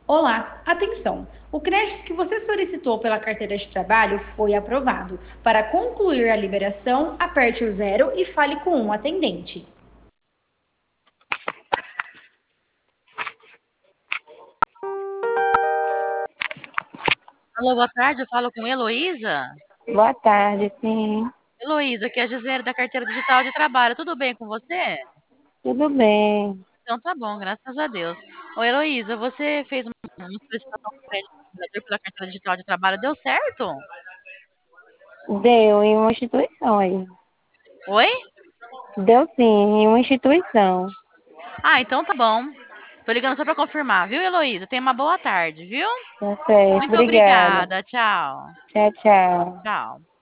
Olá, atenção! O crédito que você solicitou pela carteira de trabalho foi aprovado. Para concluir a liberação, aperte o zero e fale com um atendente. Alô, boa tarde, eu falo com Heloísa. Boa tarde, sim. Heloísa, aqui é a Gisele da Carteira Digital de Trabalho. Tudo bem com você? Tudo bem. Então tá bom, graças a Deus. Ô, Heloísa, você fez uma solicitação de crédito pela Carteira Digital de Trabalho, deu certo? Deu em uma instituição aí. Oi? Deu sim, em uma instituição. Ah, então tá bom. Tô ligando só pra confirmar, viu, Heloísa? Tenha uma boa tarde, viu? Tá certo, Muito obrigada. obrigada. Tchau. Tchau, tchau. Tchau.